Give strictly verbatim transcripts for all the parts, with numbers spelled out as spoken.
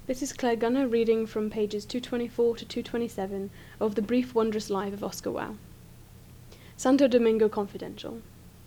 This is Claire Gunner reading from pages two twenty-four to two twenty-seven of The Brief Wondrous Life of Oscar Wilde. Santo Domingo Confidential.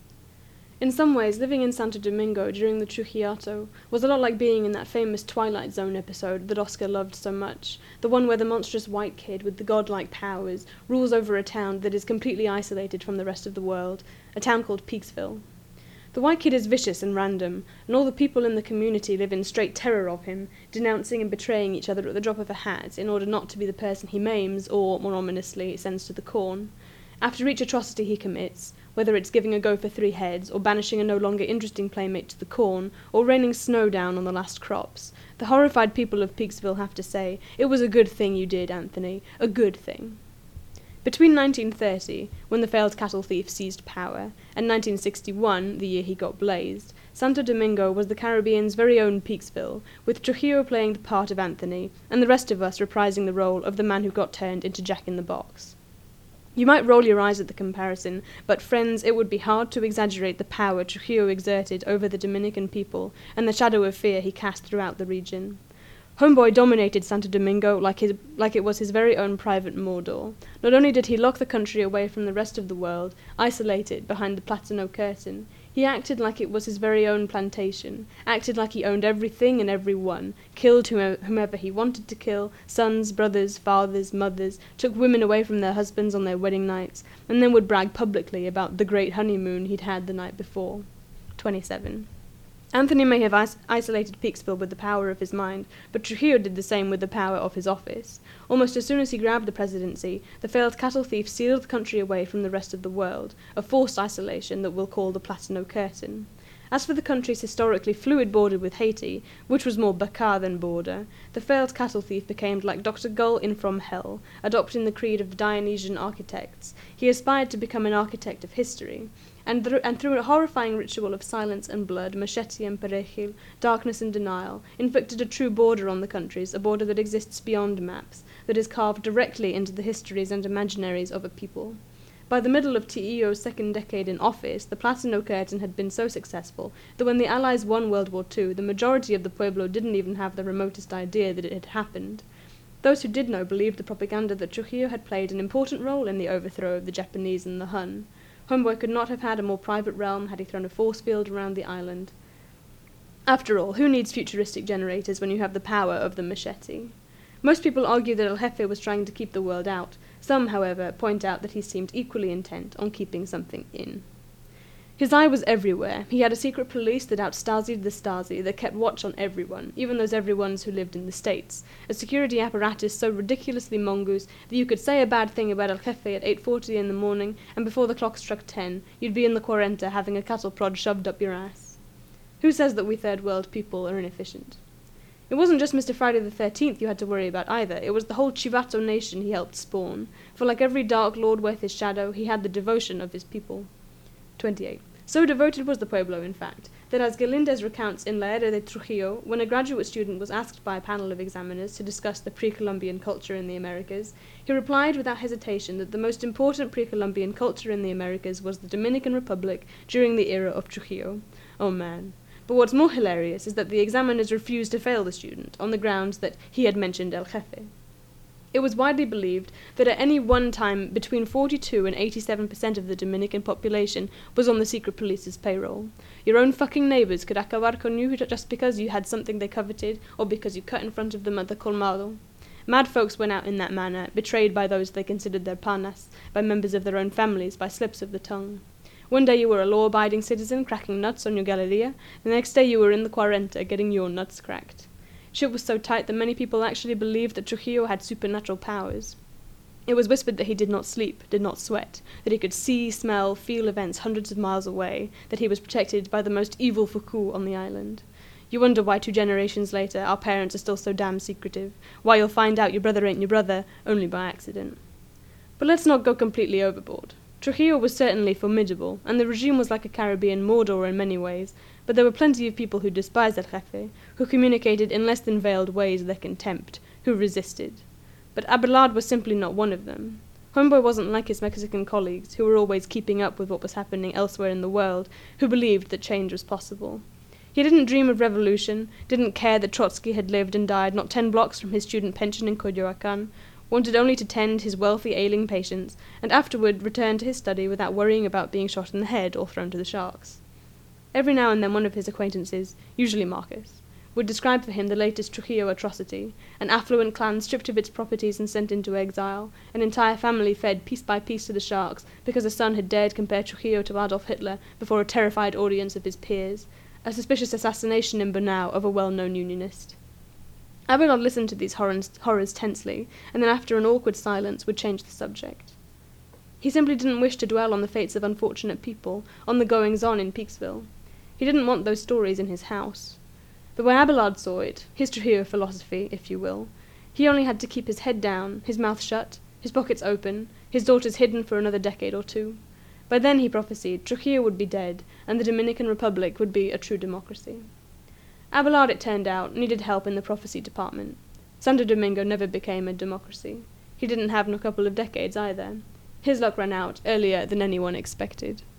In some ways, living in Santo Domingo during the Trujillato was a lot like being in that famous Twilight Zone episode that Oscar loved so much, the one where the monstrous white kid with the godlike powers rules over a town that is completely isolated from the rest of the world, a town called Peaksville. The white kid is vicious and random, and all the people in the community live in straight terror of him, denouncing and betraying each other at the drop of a hat in order not to be the person he maims or, more ominously, sends to the corn. After each atrocity he commits, whether it's giving a go for three heads, or banishing a no longer interesting playmate to the corn, or raining snow down on the last crops, the horrified people of Peaksville have to say, "It was a good thing you did, Anthony, a good thing." Between nineteen thirty, when the failed cattle thief seized power, and nineteen sixty-one, the year he got blazed, Santo Domingo was the Caribbean's very own Peaksville, with Trujillo playing the part of Anthony, and the rest of us reprising the role of the man who got turned into Jack-in-the-Box. You might roll your eyes at the comparison, but friends, it would be hard to exaggerate the power Trujillo exerted over the Dominican people, and the shadow of fear he cast throughout the region. Homeboy dominated Santo Domingo like his, like it was his very own private Mordor. Not only did he lock the country away from the rest of the world, isolate it behind the Platano curtain, he acted like it was his very own plantation, acted like he owned everything and everyone, killed whomever he wanted to kill, sons, brothers, fathers, mothers, took women away from their husbands on their wedding nights, and then would brag publicly about the great honeymoon he'd had the night before. twenty-seven. Anthony may have is- isolated Peaksville with the power of his mind, but Trujillo did the same with the power of his office. Almost as soon as he grabbed the presidency, the failed cattle thief sealed the country away from the rest of the world, a forced isolation that we'll call the Platano Curtain. As for the country's historically fluid border with Haiti, which was more Bacaa than border, the failed cattle thief became like Doctor Gull in From Hell, adopting the creed of Dionysian architects. He aspired to become an architect of history. And, th- and through a horrifying ritual of silence and blood, machete and perejil, darkness and denial, inflicted a true border on the countries, a border that exists beyond maps, that is carved directly into the histories and imaginaries of a people. By the middle of Trujillo's second decade in office, the Platano Curtain had been so successful that when the Allies won World War Two, the majority of the pueblo didn't even have the remotest idea that it had happened. Those who did know believed the propaganda that Trujillo had played an important role in the overthrow of the Japanese and the Hun. Homeboy could not have had a more private realm had he thrown a force field around the island. After all, who needs futuristic generators when you have the power of the machete? Most people argue that El Jefe was trying to keep the world out. Some, however, point out that he seemed equally intent on keeping something in. His eye was everywhere. He had a secret police that out-Stasi'd the Stasi, that kept watch on everyone, even those everyones who lived in the States. A security apparatus so ridiculously mongoose that you could say a bad thing about El Jefe at eight forty in the morning, and before the clock struck ten, you'd be in the Cuarenta having a cattle prod shoved up your ass. Who says that we third-world people are inefficient? It wasn't just Mister Friday the thirteenth you had to worry about either. It was the whole Chivato nation he helped spawn. For like every dark lord worth his shadow, he had the devotion of his people. twenty-eight. So devoted was the pueblo, in fact, that as Galindez recounts in La Era de Trujillo, when a graduate student was asked by a panel of examiners to discuss the pre-Columbian culture in the Americas, he replied without hesitation that the most important pre-Columbian culture in the Americas was the Dominican Republic during the era of Trujillo. Oh man. But what's more hilarious is that the examiners refused to fail the student, on the grounds that he had mentioned El Jefe. It was widely believed that at any one time between forty-two and eighty-seven percent of the Dominican population was on the secret police's payroll. Your own fucking neighbors could acabar con you just because you had something they coveted, or because you cut in front of them at the colmado. Mad folks went out in that manner, betrayed by those they considered their panas, by members of their own families, by slips of the tongue. One day you were a law-abiding citizen cracking nuts on your galeria, the next day you were in the Cuarenta getting your nuts cracked. Shit was so tight that many people actually believed that Trujillo had supernatural powers. It was whispered that he did not sleep, did not sweat, that he could see, smell, feel events hundreds of miles away, that he was protected by the most evil Foucault on the island. You wonder why two generations later our parents are still so damn secretive, why you'll find out your brother ain't your brother only by accident. But let's not go completely overboard. Trujillo was certainly formidable, and the regime was like a Caribbean Mordor in many ways, but there were plenty of people who despised El Jefe, who communicated in less than veiled ways their contempt, who resisted. But Abelard was simply not one of them. Homeboy wasn't like his Mexican colleagues, who were always keeping up with what was happening elsewhere in the world, who believed that change was possible. He didn't dream of revolution, didn't care that Trotsky had lived and died not ten blocks from his student pension in Kodyoakan, wanted only to tend his wealthy ailing patients, and afterward return to his study without worrying about being shot in the head or thrown to the sharks. Every now and then one of his acquaintances, usually Marcus, would describe for him the latest Trujillo atrocity, an affluent clan stripped of its properties and sent into exile, an entire family fed piece by piece to the sharks because a son had dared compare Trujillo to Adolf Hitler before a terrified audience of his peers, a suspicious assassination in Bernau of a well-known unionist. Abelard listened to these horrors, horrors tensely, and then after an awkward silence would change the subject. He simply didn't wish to dwell on the fates of unfortunate people, on the goings-on in Peaksville. He didn't want those stories in his house. But when Abelard saw it, his Trujillo philosophy, if you will, he only had to keep his head down, his mouth shut, his pockets open, his daughters hidden for another decade or two. By then, he prophesied, Trujillo would be dead, and the Dominican Republic would be a true democracy. Abelard, it turned out, needed help in the prophecy department. Santo Domingo never became a democracy. He didn't have in a couple of decades either. His luck ran out earlier than anyone expected.